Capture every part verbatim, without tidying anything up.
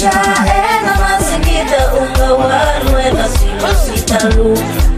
Esquemusha é na mazingira ungawanu é na silo sitalu.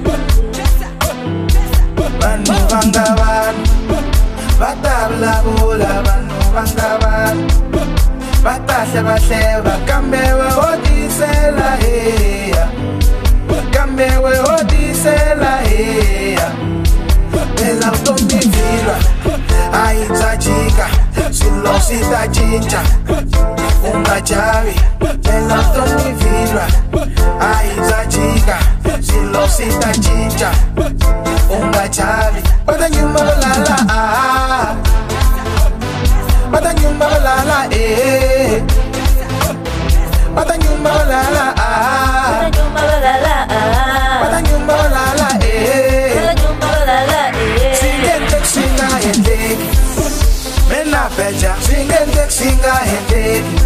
Banu bangaban, batabla bula banu bangaban, batasha basheba kambewe odisela heya, kambewe odisela heya. Pela utomivira, aitajika, silo sitajinja, unga chavi. Pela utomivira, aitajika, silo sitajinja, unga chavi. Bada nyumba lala ah, bada nyumba lala eh, bada nyumba lala ah, Bada nyumba lala ah, bada nyumba lala eh. bada nyumba lala eh. Singente singa hendeki, mena peja. Singente singa hendeki,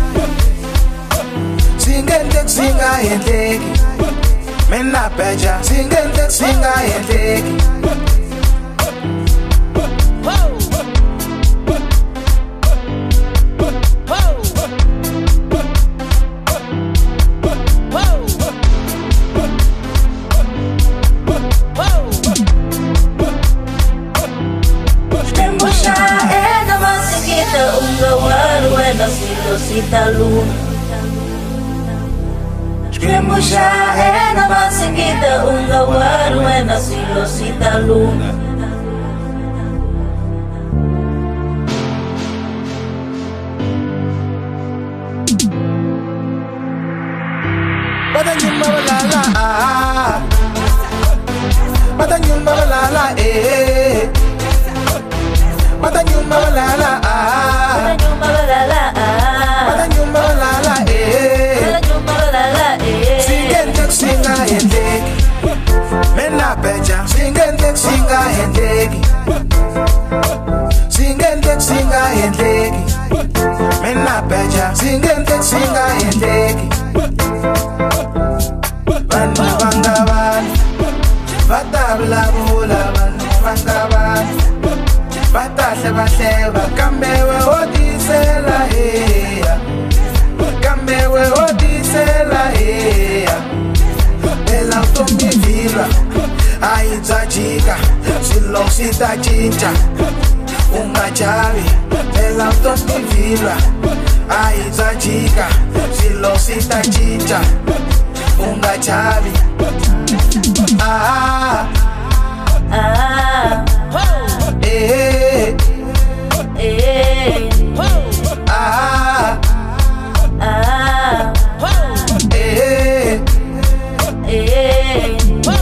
singente singa hendeki, mena peja. Singente singa hendeki. Esquemusha é na mazingira ungawanu é na silo sitalu. Esquemusha é na mazingira ungawanu é na silo sitalu. Bada nyumba lala ah, bada nyumba lala eh, bada nyumba lala ah, Bada nyumba lala ah, bada nyumba lala eh. bada nyumba lala eh. Singente singa hendeki, mena peja. Singente singa hendeki, singente singa hendeki, mena peja. Singente singa hendeki. Banu bangaban, batabla bula banu bangaban, batasha basheba kambewe odisela heya, kambewe odisela heya. Pela utomivira, aitajika, silo sitajinja, unga chavi. Pela utomivira, aitajika, silo sitajinja, unga chavi. Ah, Ah, eh, eh, ah, ah, eh. eh.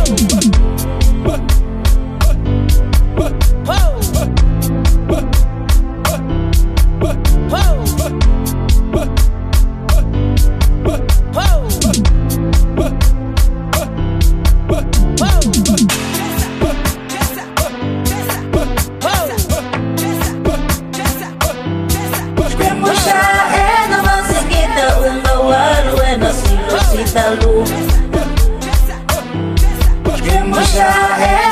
Esquemusha é na mazingira ungawanu é na silo sitalu. Esquemusha é